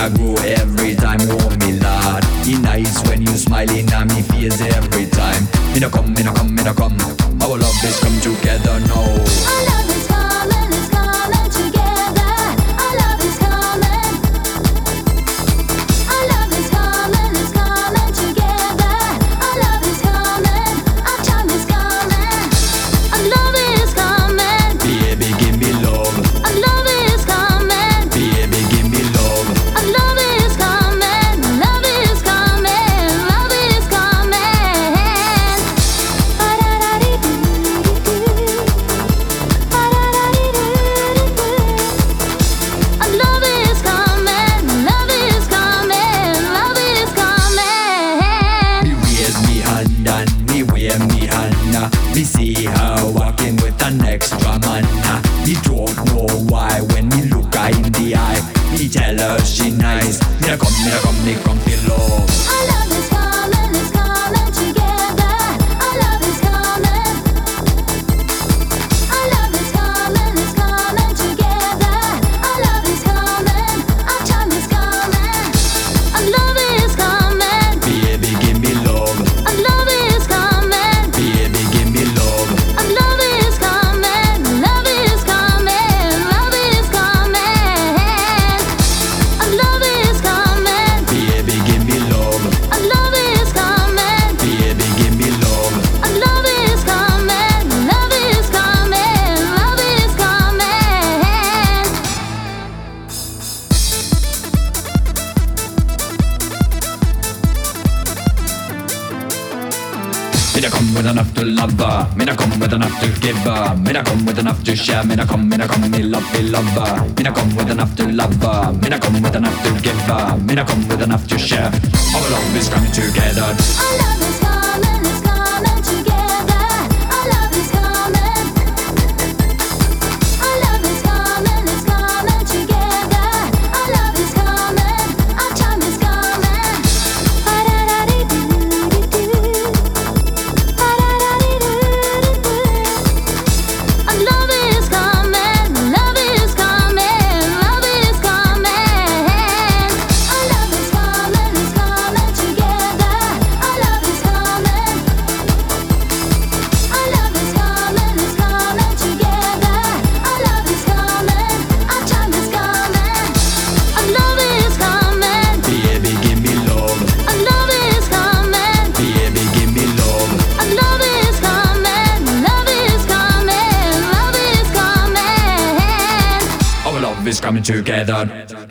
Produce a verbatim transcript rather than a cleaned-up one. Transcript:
I grow every time. Oh me lad, it nice when you smiling at me face every time. Me no come, me no come, me no come. Our love is come together now. Our love is coming, it's coming together. Our love is coming. Our love is coming, it's coming together. Our love is coming. Our time is coming. Our love is coming. Baby, give me love. Our love is coming. Baby, give me love. Our love is coming. Love is coming. Love is coming. Our love is coming. Love is coming. Love is coming. Me raise me hand and me wave me hand. uh. Me see her walking with an extra man. uh. Me don't know why when me look her in the eye. Me tell her she nice. Me a come, me a come, me come feel love. Our love is coming, it's coming together. Our love is coming. Our love is coming, it's coming together. Our love is coming. Our time is coming. Our love is coming. Baby, give me love. Our love is coming. Baby, give me love. Our love is coming. Love is coming. Love is coming. Our love is coming. Baby, give me love. Our love is coming. Baby, give me love. Our love is coming. Love is coming. Love is coming. Me not come with enough to love her. Me not come with enough to give her. Me not come with enough to share. Me not come, me not come, me love, me love her. Me not come with enough to love her. Me not come with enough to give her. Me not come with enough to share. Our love is coming together. Our love is coming, it's coming together. Our love is coming. Our love is coming, it's coming together. Our love is coming. Our time is coming. Our love is coming. Love is coming. Love is coming. Our love is coming, it's coming together. Our love is coming. Our love is coming, it's coming together. Our love is coming. Our time is coming. Our love is coming. Baby, give me love. Our love is coming. Baby, give me love. Our love is coming. Love is coming. Love is coming. Our love is coming together.